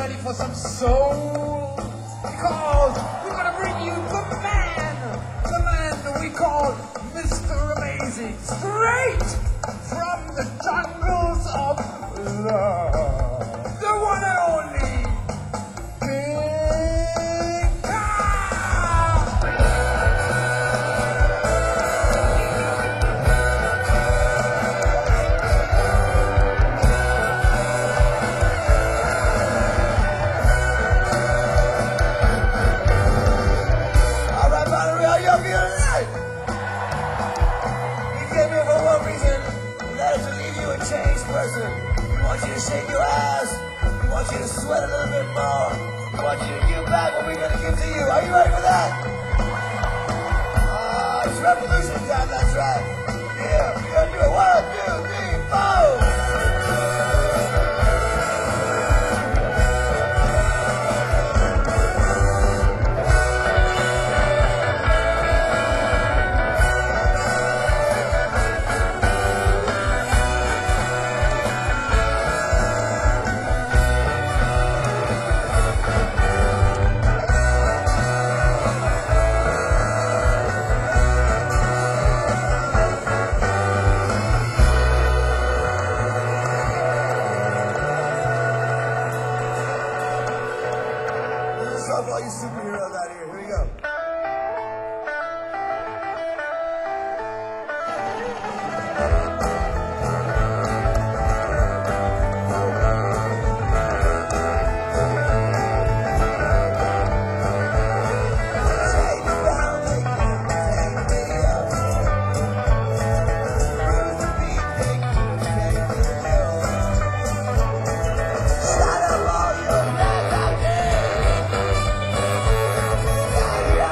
ready for some soul? Because we're gonna bring you the man that we call Mr. Amazing, straight from the jungles of love. The one and only King Kong! Alright, Bonnery, how y'all feeling tonight? We came here for one reason, and that is to leave you a changed person. We want you to shake your ass. We want you to sweat a little bit more. We want you to give back what we're gonna give to you. Are you ready for that? It's revolution time, that's right. Yeah, we're gonna do it. 1, 2, 3, 4. Love all you superheroes out here. Here we go. Yeah.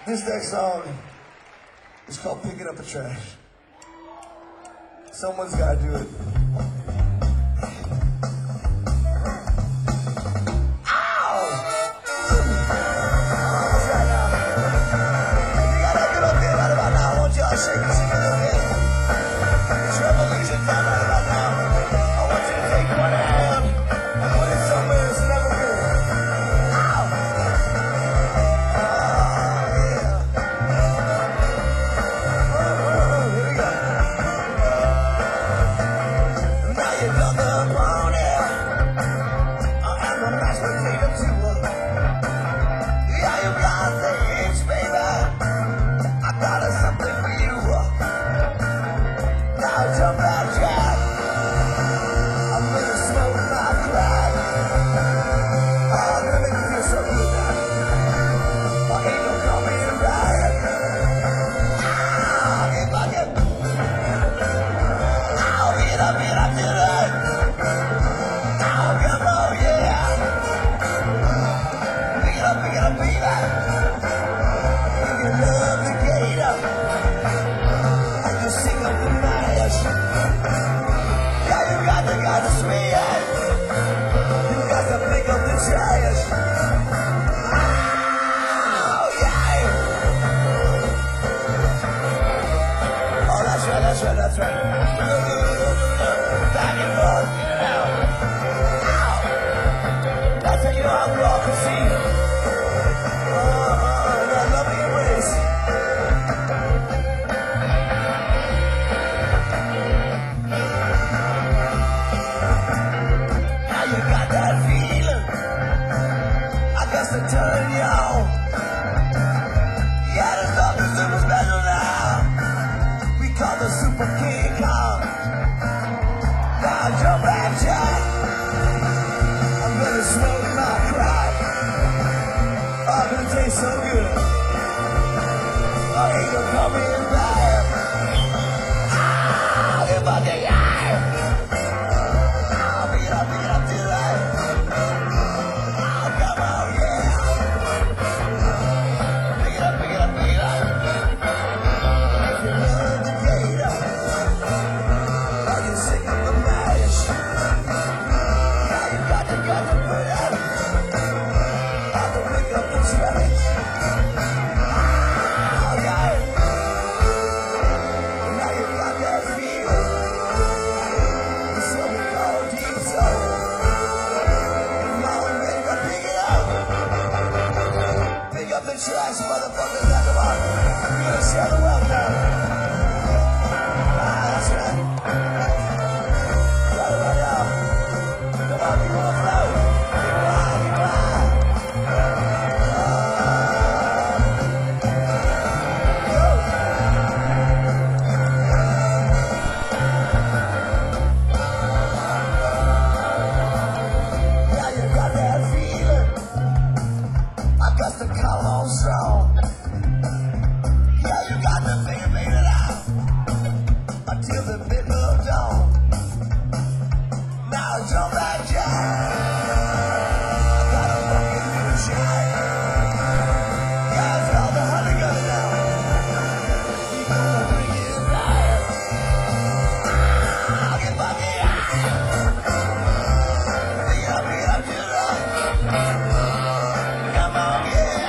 This next song is called Picking Up the Trash. Someone's gotta do it. Shake it, shake it a little bit. It's revolution time right about now. I want you to take one hand and put it somewhere it's never been. Ow! Yeah. Here we go. Now you got the pony. And the mashed potato too. Yeah, you got things, baby. I got something for you. Now jump out, Jack. I'm gonna smoke my crack. Oh, I'm gonna make you feel so good now. Ain't no coming right. If I can. Get up tonight. Come on, yeah. Pick it up, baby. If you love the gator. Sing up the mash. Yeah, you got to swing it. You got to pick up the trash. Oh, yeah. Oh, that's right. Back and forth, in and out. Ow. That's how you know how we all can see. That lovely embrace. To turn you on. Yeah, there's nothing super special now. We call the Super King Kong. Now jump back, Jack. I'm gonna smoke my crack. Oh, it's gonna taste so good. Oh, ain't no coming back. If I can, pick it up tonight. Trash, motherfuckers, that's about it. We're gonna share the wealth now. That's right. Right now. Come on, people, on flow. Yeah, you got that feeling. I got to come on strong. Yeah, you got to figure it out until the middle of dawn. Now jump back, Jack. I got a fucking new shot. Yeah, it's all the honey gun now. We gonna bring it back. I'll get back here. Pick it up tonight. Come on, yeah.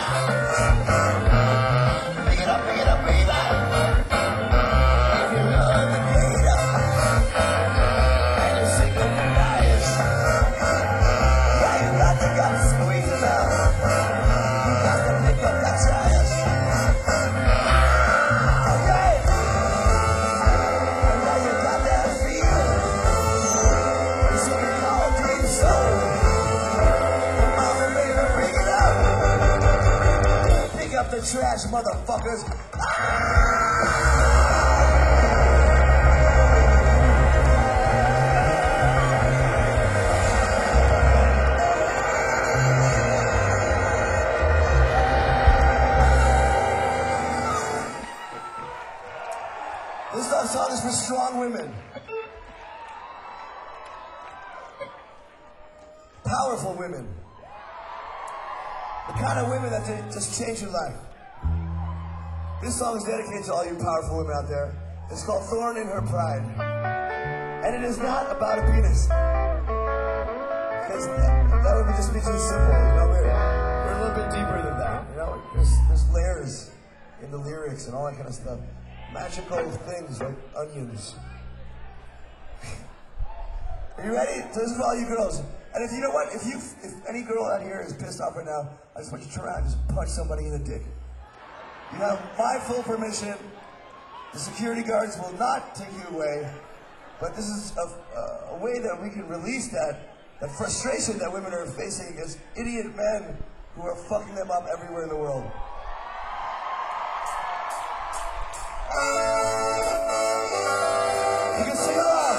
Pick it up, baby. If you love the gator, and you're sick of the bias, yeah, you got to squeeze it out. You got to pick up that trash. Okay. And now you got that feeling. It's what we call deep soul. Come on, baby, bring it up. Pick up the trash, motherfuckers. This love song is for strong women. Powerful women. The kind of women that just change your life. This song is dedicated to all you powerful women out there. It's called Thorn in Her Pride. And it is not about a penis. Because that would just be too simple. You know, we're a little bit deeper than that. You know, there's layers in the lyrics and all that kind of stuff. Magical things like onions. Are you ready? So this is for all you girls. And if you know what, if any girl out here is pissed off right now, I just want you to turn around and just punch somebody in the dick. You have my full permission. The security guards will not take you away. But this is a way that we can release that frustration that women are facing against idiot men who are fucking them up everywhere in the world. You can sing along.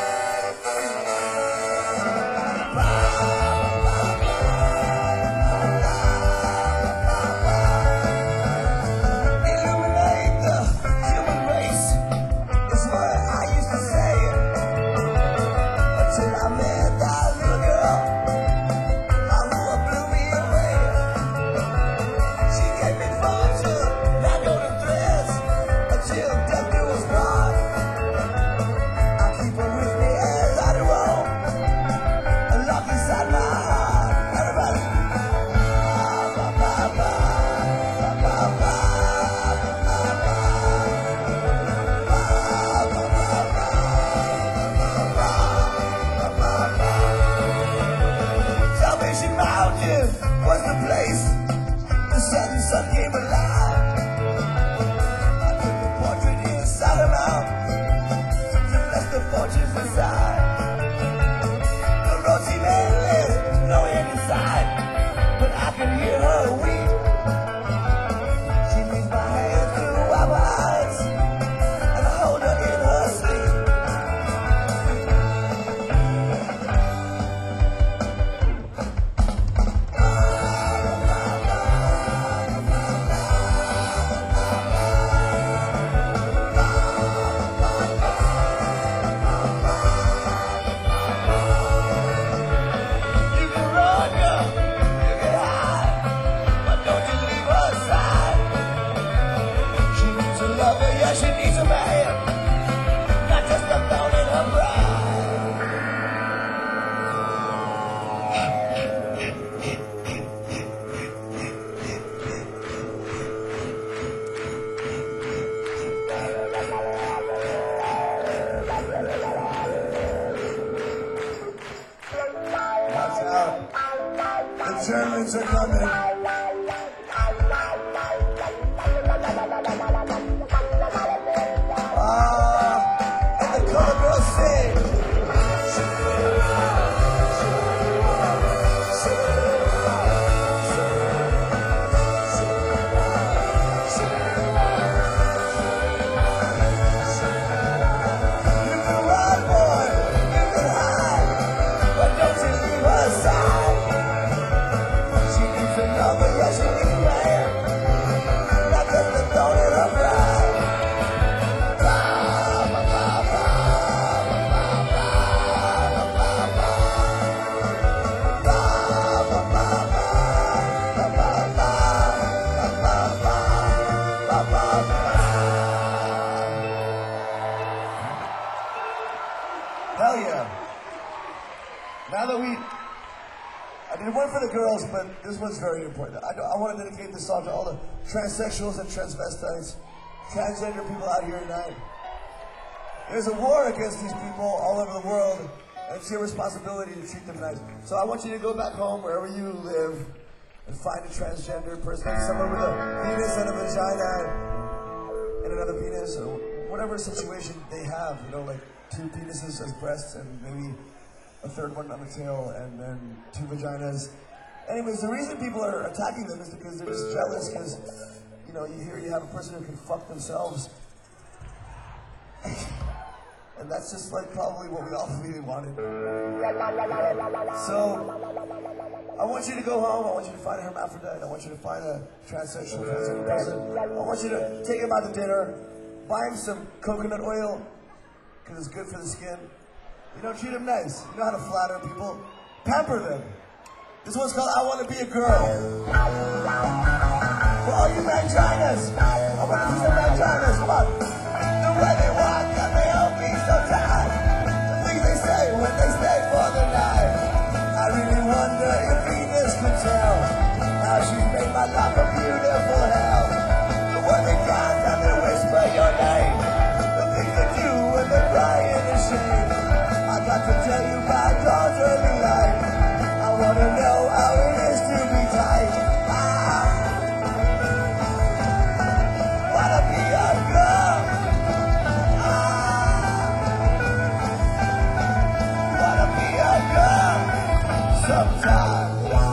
Illuminate the human race is what I used to say until I met that little girl who blew me away. She gave me fortune, not golden threads, until death do us part. I keep her with me as I do roam, a lock inside my heart. Everybody. Ba, ba, ba, ba, ba, ba, Salvation Mountain was the place the setting sun came alive. I put the portrait inside her mouth to bless the fortunes inside. The road seemed endless, no end inside, but I could hear her weep. She leads my hands through our eyes, and I hold her in her sleep. You can run, girl, you can hide, but don't you leave her side. She needs a lover, yeah, she needs a man, not just a thorn in her pride. Watch out. The Germans are coming. And the color girls sing. You can run, boy, you can hide, but don't you leave her side. She needs a lover, yeah, she needs a man, not just a thorn in her pride. Ba, ba, ba, ba, ba, ba, ba, ba, ba. Ba, ba, ba, ba, ba, ba, ba, ba, ba, ba, ba, ba. Hell yeah. Now that I did one for the girls, but this one's very important. I want to dedicate this song to all the transsexuals and transvestites, transgender people out here tonight. There's a war against these people all over the world, and it's your responsibility to treat them nice. So I want you to go back home, wherever you live, and find a transgender person, maybe someone with a penis and a vagina and another penis, or whatever situation they have, you know, like 2 penises as breasts and maybe a third one on the tail and then 2 vaginas. Anyways, the reason people are attacking them is because they're just jealous because, you know, you have a person who can fuck themselves. And that's just like probably what we all really wanted. So, I want you to go home, I want you to find a hermaphrodite, I want you to find a transsexual, transgender person. I want you to take him out to dinner, buy him some coconut oil, because it's good for the skin. You know, treat them nice. You know how to flatter people. Pamper them. This one's called I Want to Be a Girl. For all all you manginas. I want to see some manginas. Come on. The way they walk got me on me so tired. The things they say when they stay for the night. I really wonder if Venus could tell how she's made my life a beautiful hell. The way they dance and they whisper your name. The things they do when they cry in the shame. I got to tell you about God's early life. I wanna know how it is to be tight. Wanna be a girl. Wanna be a girl. Sometimes.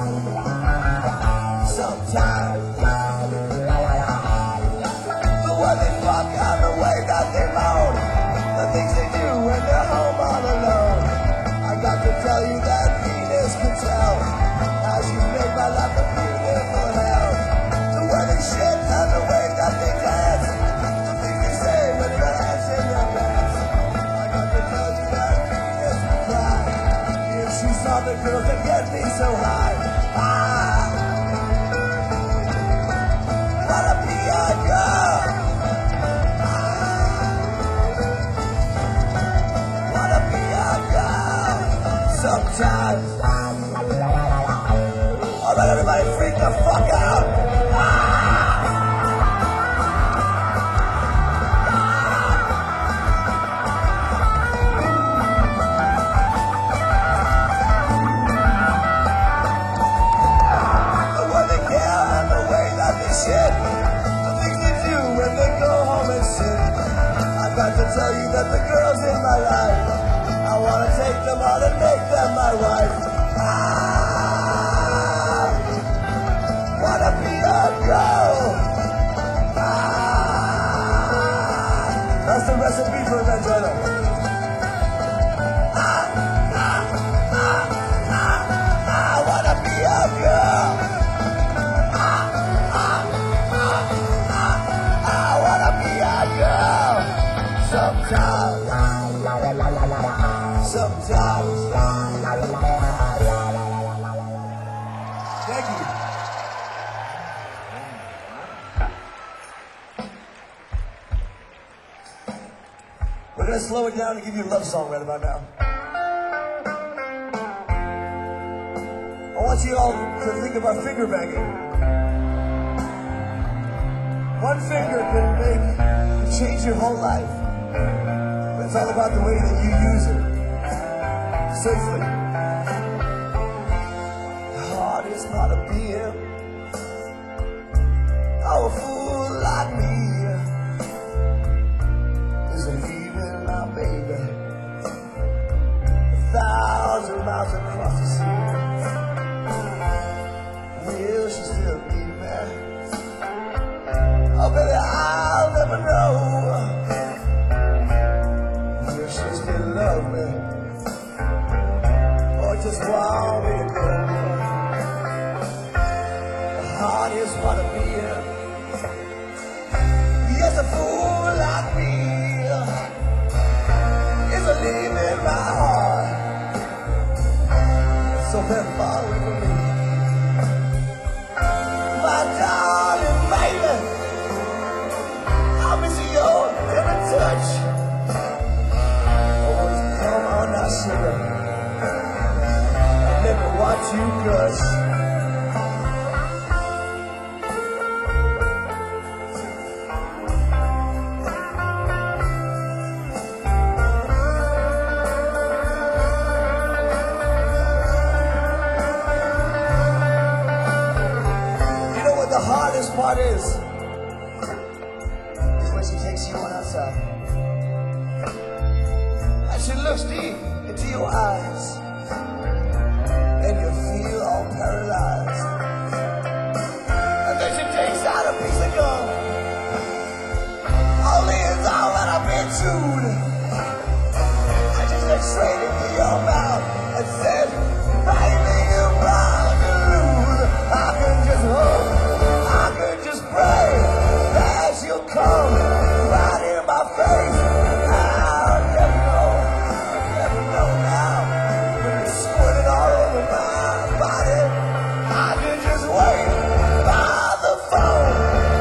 The way they fuck and the way that they moan. The things they do when they're home all alone. I got to tell you that Venus could tell how she's made my life a beautiful hell. The way they shit and the way that they dance. The things they say when they're hands in their pants. I got to tell you that Venus could cry if she saw the girls that get me so high. Wanna be a girl. Wanna be a girl. Sometimes. Alright, everybody, freak the fuck out. The way they care and the way that they shit. The things they do when they go home and sit. I got to tell you that the girls in my life, I wanna take them out and make them my wife. Wanna be a girl. That's the recipe for Vangelo. I wanna be a girl. I wanna be a girl. Sometimes. Thank you. We're gonna slow it down and give you a love song right about now. I want you all to think about finger banging. One finger can change your whole life. But it's all about the way that you use it. Safely. The hardest part of being a fool like me is leaving my baby 1,000 miles across the sea. Will she still be there? Oh, baby, I'll never know. Will she still love me? Just want me to go. The hardest part of being, yes, a fool like me is a leaving my heart so very far away from me. My darling baby, I miss your every touch. Always come on now, sugar. Never watch you gush. You know what the hardest part is? Is when she takes you on outside. And she looks deep into your eyes. And you feel all paralyzed. And then she takes out a piece of gum. Only it's all that I've been chewed. And she looks straight into your mouth and says, baby, you're bound to lose. I can just hope, I can just pray that she'll come right in my face. I'll never know now. When it's squirting all over my body, I can just wait by the phone.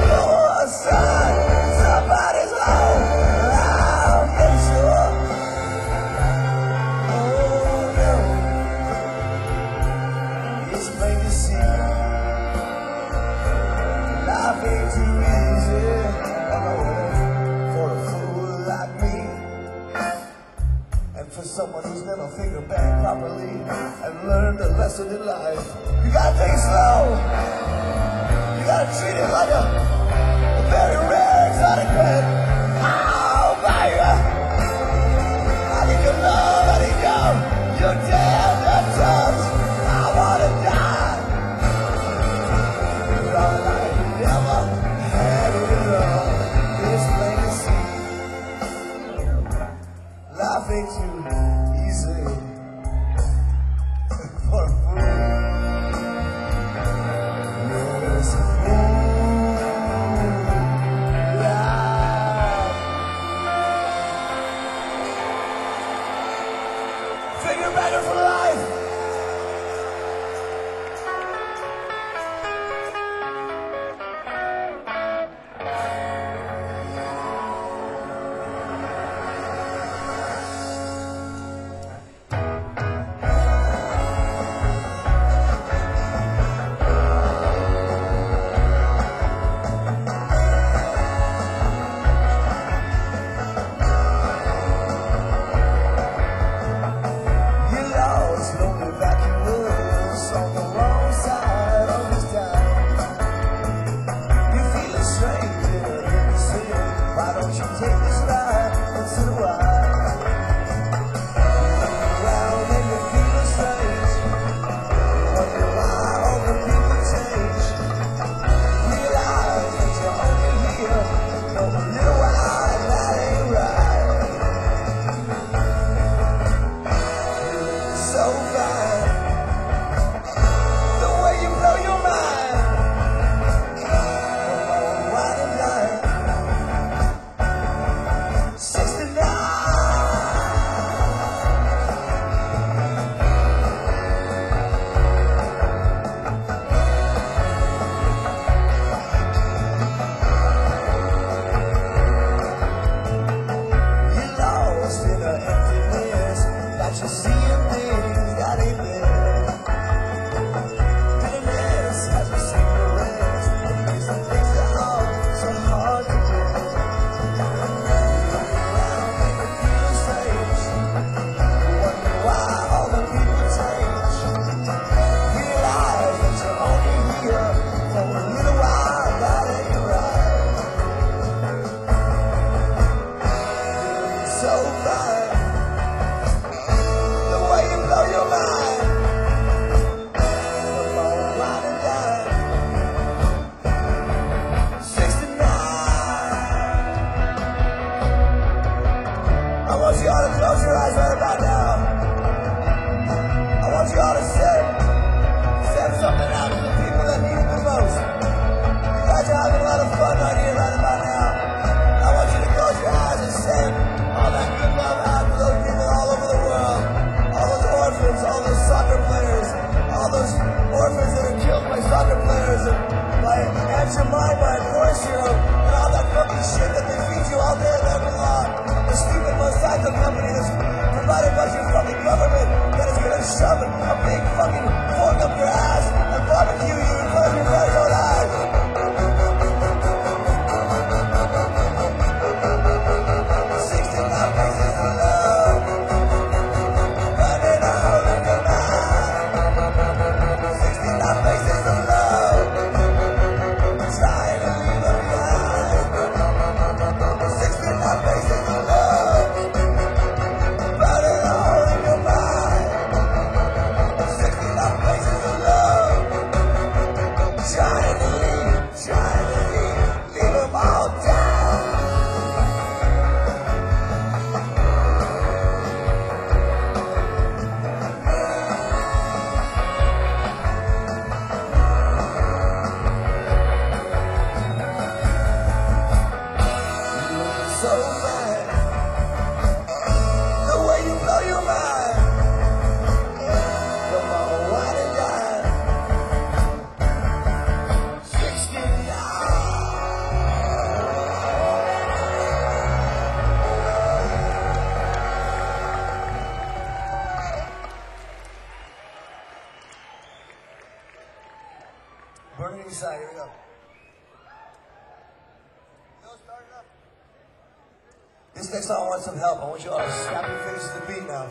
ain't too easy. I know it ain't for a fool like me. And for someone who's never fingered back properly and learned a lesson in life, you gotta take it slow. You gotta treat it like a very rare exotic pet. Oh, baby, I need your love, I need your tender touch. I wanna die, but I never had it all. It's plain to see, life ain't too easy for a fool. Yes, a fool. Figure better for life. You lost lonely vacuums on the wrong side of this town. You feel strange in the city. Why don't you take this ride once in a while? You look around and you feel strange. Wonder why all the people change. Realize that you're only here for a little while, and that ain't right. So fine, the way you blow your mind. From all wide and blind. 69. You're lost in an emptiness that you're seeing things that ain't there. Bitterness has a cigarette. It makes the things that are so hard to bear. You look around and you feel strange. You wonder why all the people change. Realize that you're only here for a little while, that ain't right. So fine, the way you blow your mind. From all wide and blind. 69. I want you all to close your eyes right about now. I want you all to send something out to the people that need it the most. You guys are having a lot of fun right here, right about now. I want you to close your eyes and send all that good love out to those people all over the world. All those orphans, all those soccer players, all those orphans that are killed by soccer players and by Aunt Jemima and Forest Hero and all that fucking shit that they feed you all day and every long. The stupid Monsanto company that's provided by your fucking government that is gonna shove a big fucking fork up your ass and barbecue you in front of your very own eyes. 69 faces of love, burning a hole in your mind. 69 faces of love, trying to leave them behind. 69 faces of love, burning a hole in your mind. 69 faces of love, trying to leave them all down. So fine, the way you blow your mind. Come on, wide and dine. 69. Burning inside, here we go. This next song, I want some help. I want you all to snap your fingers to the beat now.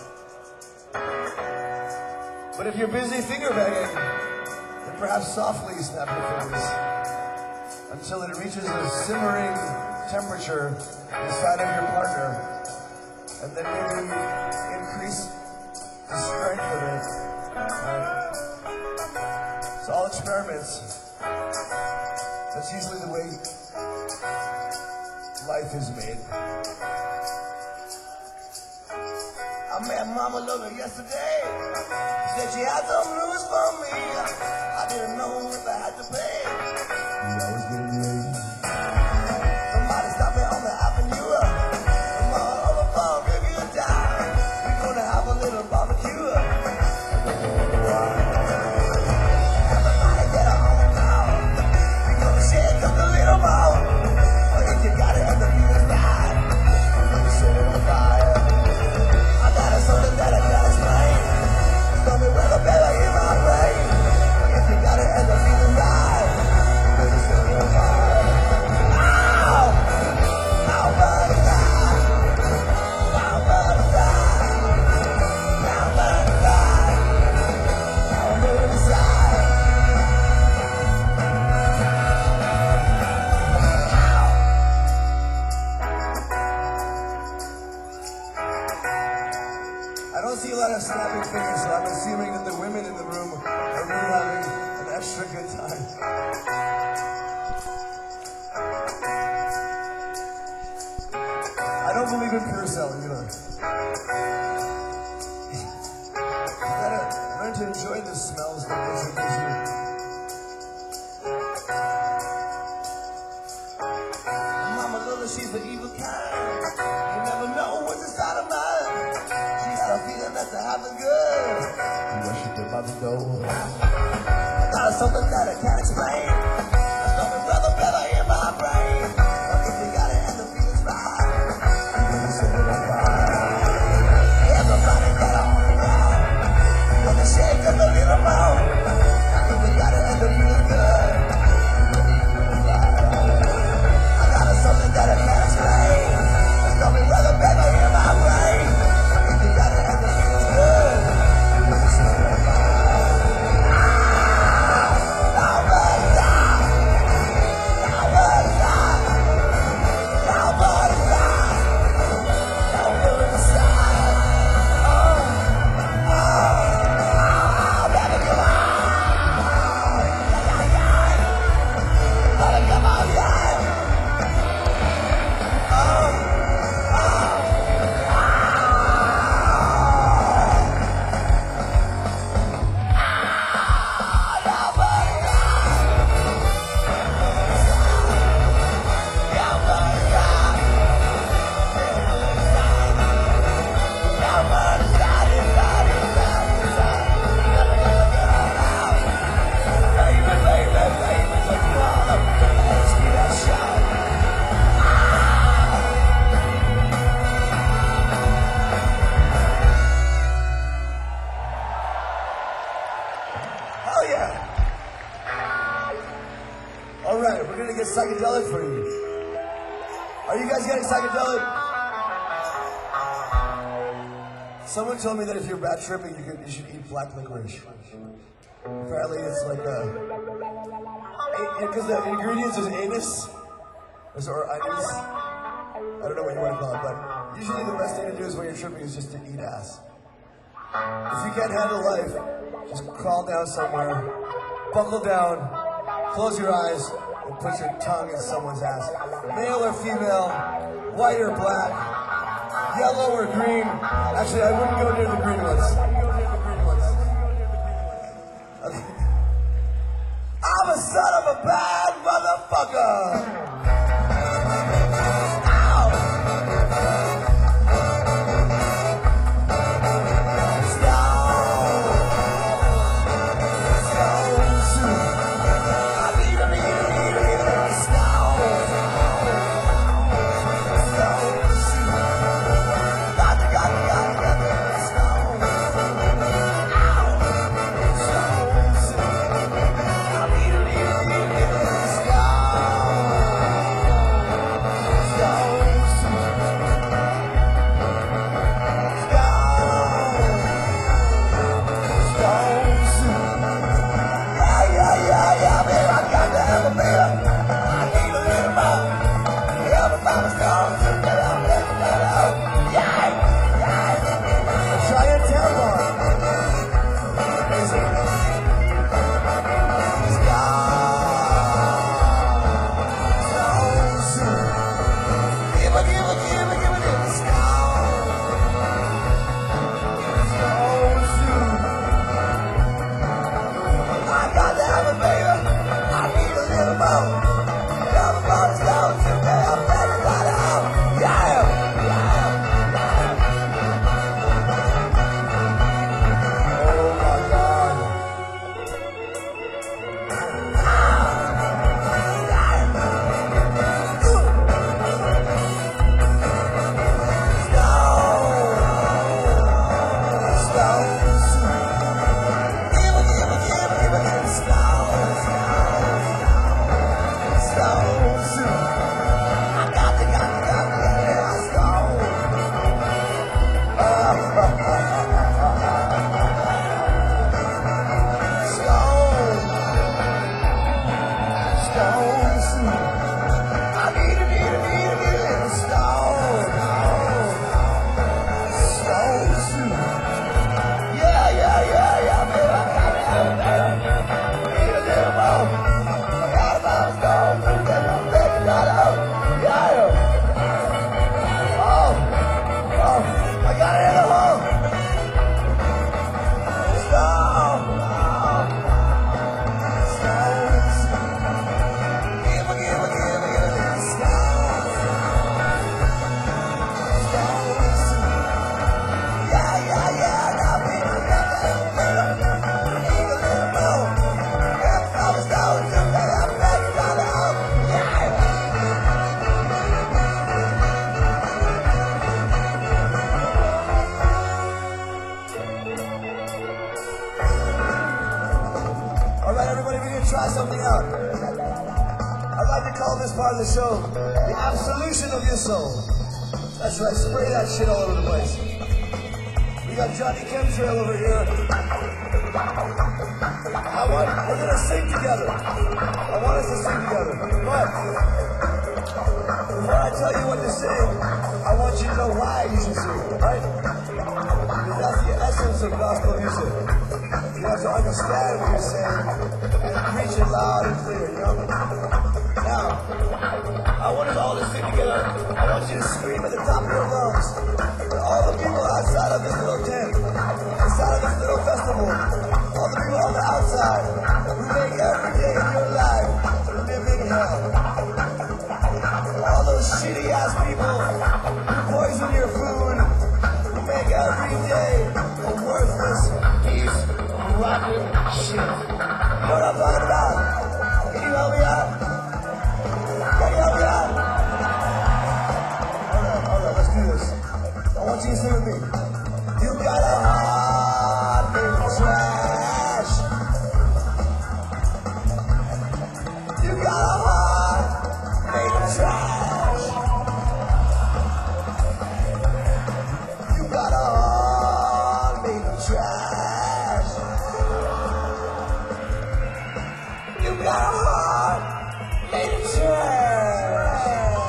But if you're busy finger banging, then perhaps softly snap your fingers until it reaches a simmering temperature inside of your partner. And then maybe increase the strength of it. Right? It's all experiments. That's usually the way life is made. I met Mama Lola yesterday. Said she had some news for me. I didn't know if I had to pay. You always getting late. Somebody stopped me on the avenue. Come on over for a review time. We're gonna have a little barbecue. Everybody get on now. We're gonna shake up a little more. But if you got it and the beat is right, we're gonna set it on fire. I got something that I can't explain. Tell me where the better in my brain. If you got it and the beat is right, we're gonna set it on fire. Ow! Ow, butterfly. Ow, butterfly. Ow, butterfly. Ow, butterfly. I don't see a lot of snapping fingers, so I'm assuming that the women in the room are really having an extra good time. I don't believe in Purcell either. You gotta learn to enjoy the smells that music gives you. Mama Lola, she's the evil kind. You never know what's inside of mine. She got a feeling that to happen good. You worship her by the door. I got something that I can't explain. Something rather better in my brain. But if you got it and the feeling's right, you're gonna set it on fire. Everybody get on the ground. You're gonna shake up a little more. If you got it and the feeling's good, I got something that I can't explain. Something rather better in my brain. If you got it and the feeling's good, you're gonna set it on fire. Now butterfly. Now butterfly. Now butterfly. Now butterfly. Baby, come on. Baby, come on, yeah. Oh yeah! All right, we're gonna get psychedelic for you. Are you guys getting psychedelic? Someone told me that if you're bad tripping, you should eat black licorice. Apparently, it's like because the ingredients is anise or anise. I don't know what you want to call it, but usually the best thing to do is when you're tripping is just to eat ass. If you can't handle life, just crawl down somewhere, buckle down, close your eyes, and put your tongue in someone's ass. Male or female, white or black, yellow or green. Actually, I wouldn't go near the green ones. I'm a son of a bad motherfucker! like to call this part of the show the absolution of your soul. That's right, spray that shit all over the place. We got Johnny Chemtrail over here. We're gonna sing together. I want us to sing together. But before I tell you what to sing, I want you to know why you should sing, right? Because that's the essence of gospel music. You have to understand what you're saying and preach it loud and clear, you know? Now, I want us all to sing together. I want you to scream at the top of your lungs. For all the people outside of this little tent, inside of this little festival, all the people on the outside who make every day of your life living hell. All those shitty ass people who poison your food, who make every day a worthless piece of rotten shit. You know what I'm talking about? Can you help me out? Can you help me out? Alright, let's do this. I want you to sing with me. You got a heart made of trash. You got a heart made of trash. You got a heart made of trash. You got a heart made of trash.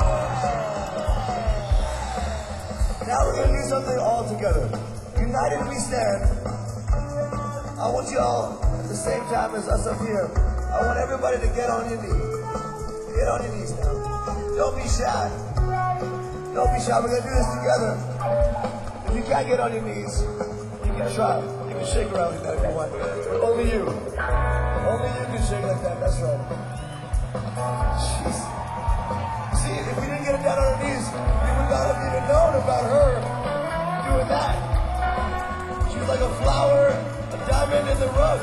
Now we're gonna do something all together. United we stand. I want you all at the same time as us up here. I want everybody to get on your knees. Get on your knees now. Don't be shy. Don't be shy. We're gonna do this together. If you can't get on your knees, you can try. You can shake around like that if you want. Only you. Only you can shake like that. That's right. Jeez. See, if we didn't get it down on our knees, we would not have even known about her doing that. She was like a flower, a diamond in the rough.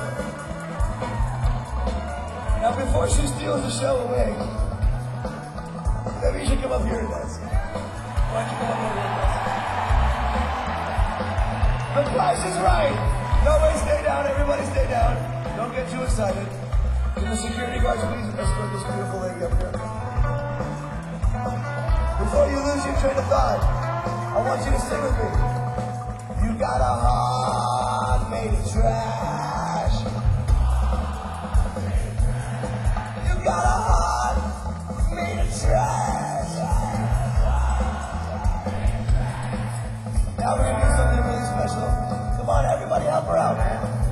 Now, before she steals the show away, maybe you should come up here and dance. Why don't you come up here and dance? The price is right. Nobody stay down. Everybody stay down. Don't get too excited. Can the security guards please escort this beautiful lady up here? Before you lose your train of thought, I want you to sing with me. You got a heart made of trash. You got a heart made of trash. Now we're gonna do something really special. Come on, everybody, help her out.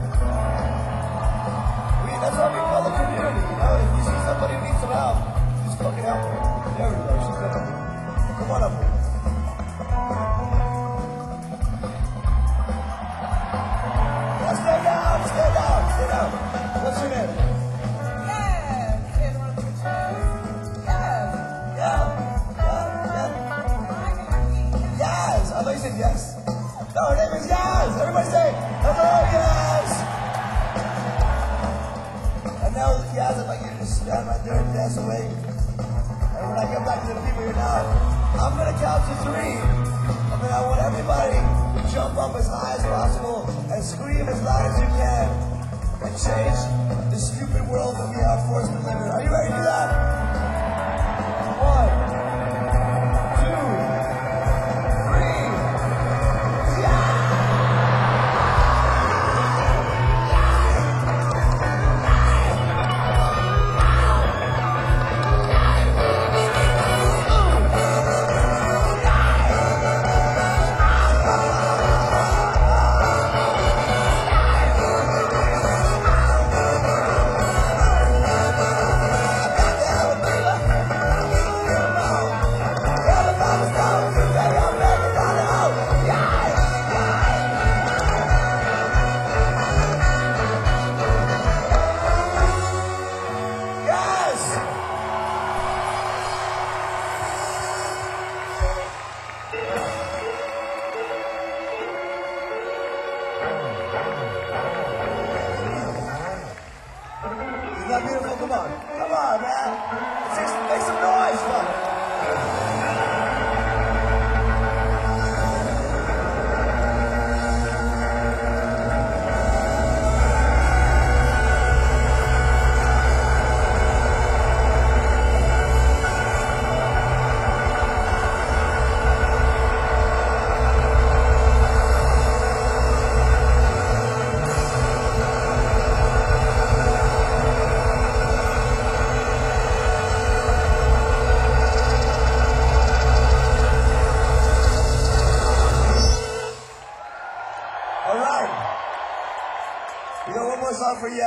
That's what we call the community, you know? If you see somebody who needs some help, just fucking help her. There we go, she's good. Come on up here. Now stay down, stay down, stay down. What's your name? Yes, kid, want to put Yes. Yes. I thought you said yes. No, her name is Yaz. Everybody say, hello, Yaz. And now, Yaz, I'd like you to just stand right there and dance away. And when I get back to the people here now, I'm going to count to 3. And then I want everybody to jump up as high as possible and scream as loud as you can and change the stupid world that we are forced to live in. Are you ready to do that? 1, 2, 3. Yeah! I got to have a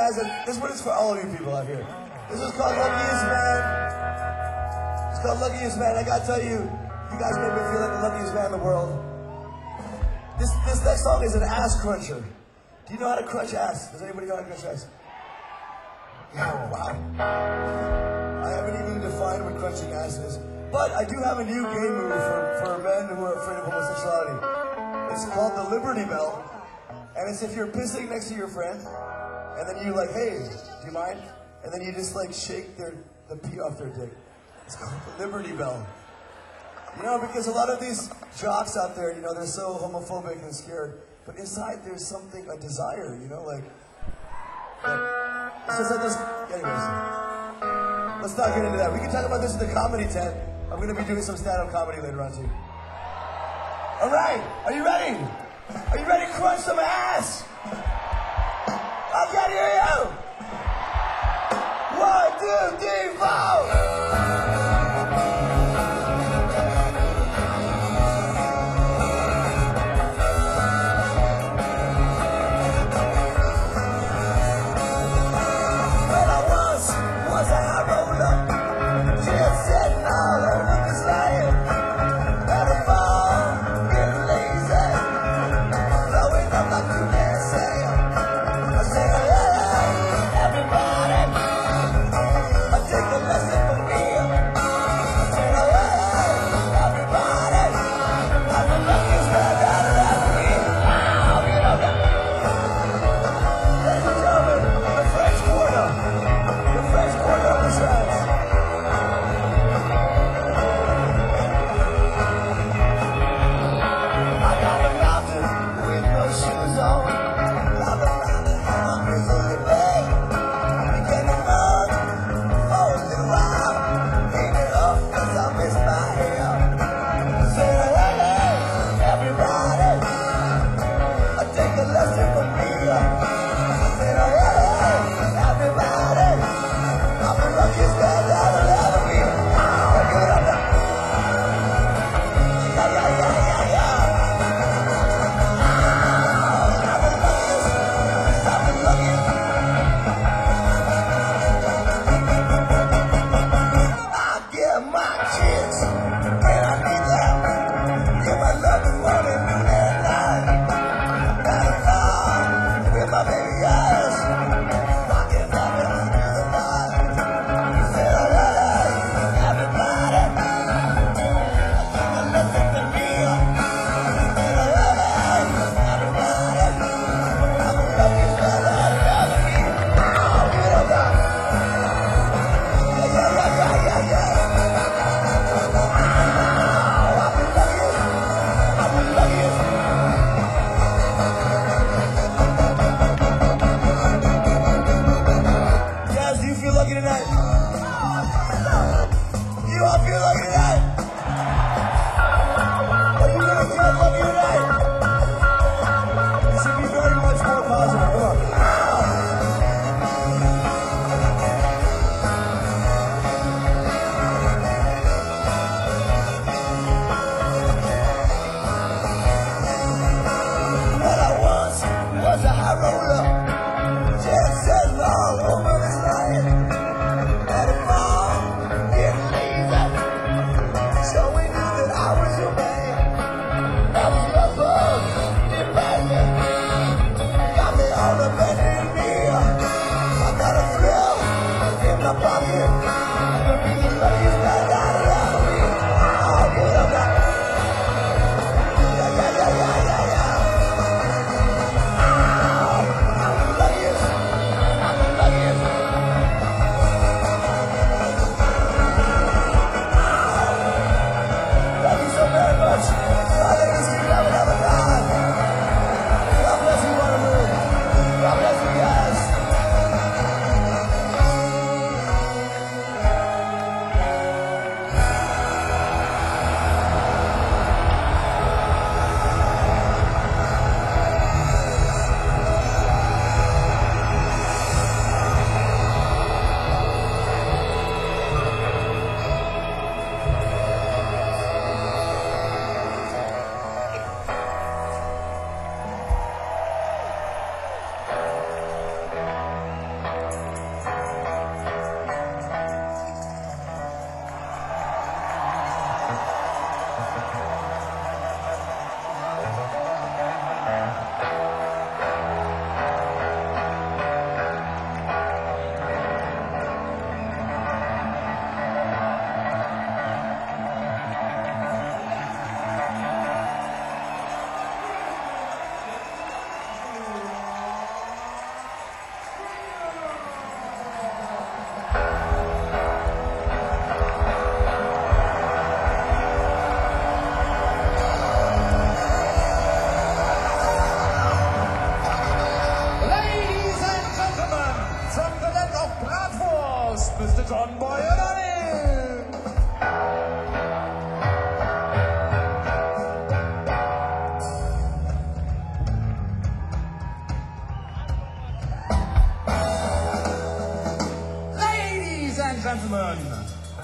guys, and this one is for all of you people out here. This is called Luckiest Man. It's called Luckiest Man. I gotta tell you, you guys make me feel like the luckiest man in the world. This next song is an ass cruncher. Do you know how to crunch ass? Does anybody know how to crunch ass? Yeah, wow. I haven't even defined what crunching ass is. But I do have a new game move for men who are afraid of homosexuality. It's called the Liberty Bell. And it's if you're pissing next to your friend, and then you're like, hey, do you mind? And then you just like shake the pee off their dick. It's called the Liberty Bell. You know, because a lot of these jocks out there, you know, they're so homophobic and scared. But inside there's something, a desire, you know, like it's just like this. Anyways, let's not get into that. We can talk about this in the comedy tent. I'm going to be doing some stand-up comedy later on too. All right, are you ready? Are you ready to crunch some ass? I can't hear you. 1, 2, 3, 4.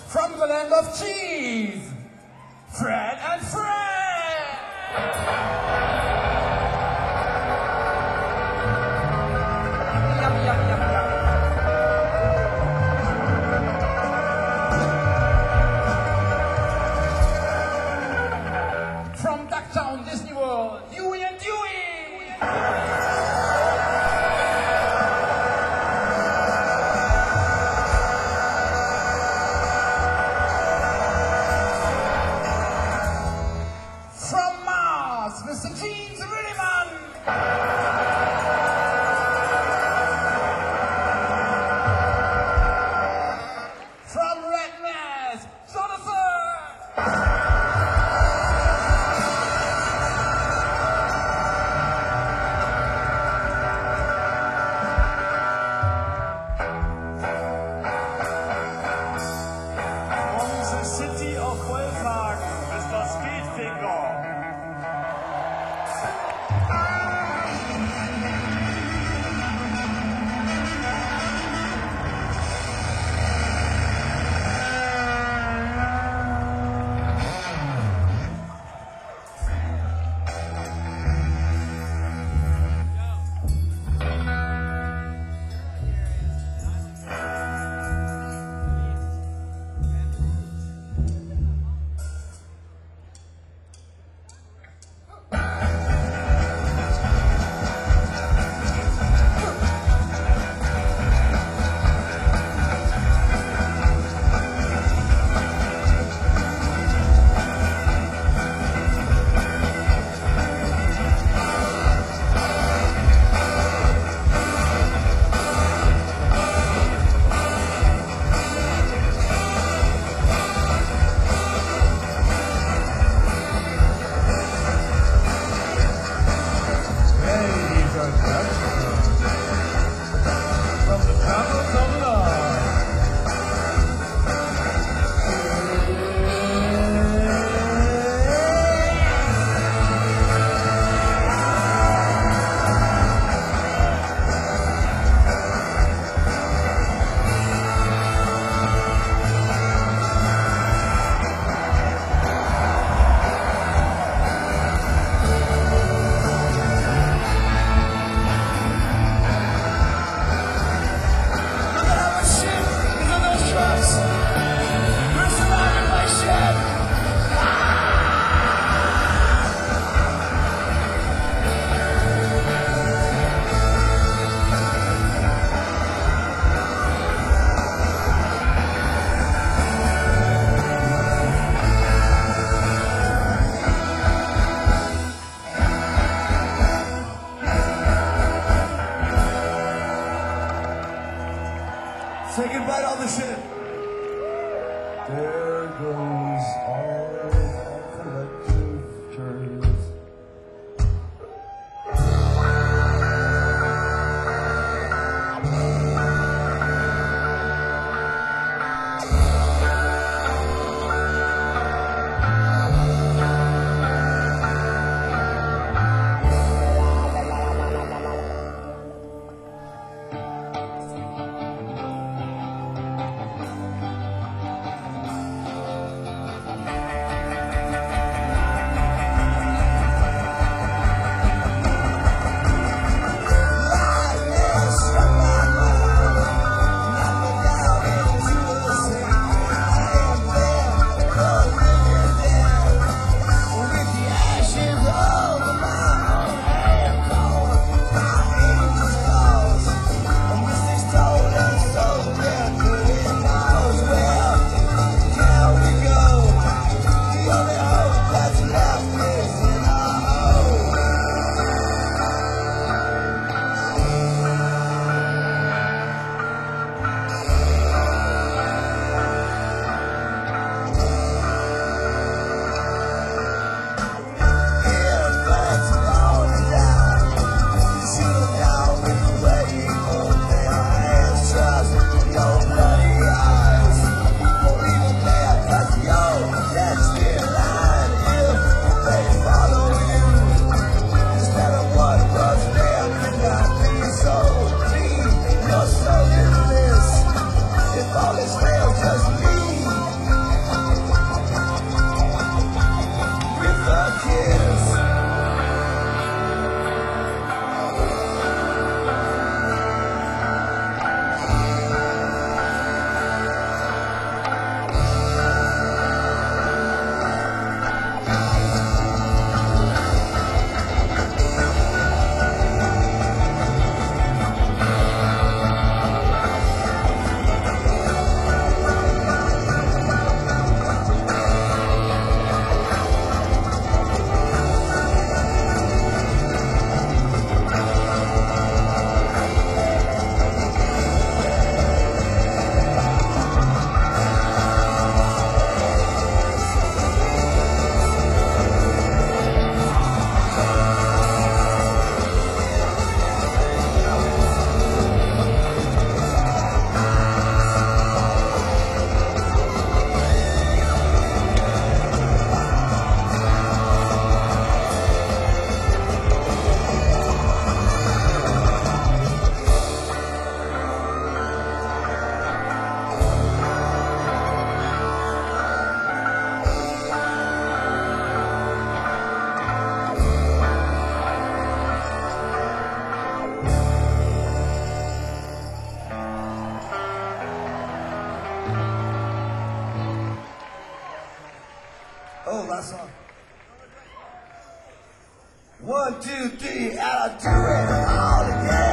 From the land of cheese, Fred and Fred! Yum, yum, yum, yum. From Ducktown, Disney World, Huey and Dewey! From Mars, Mr. James Rilliman! From Redness, Jonathan! From the city of Wellhagen, Mr. Speedfinger. Ladies and gentlemen, from the travels of love, Say goodbye to all the shit. There goes all our collective journeys. Oh, last song. 1, 2, 3, and I'll do it all again.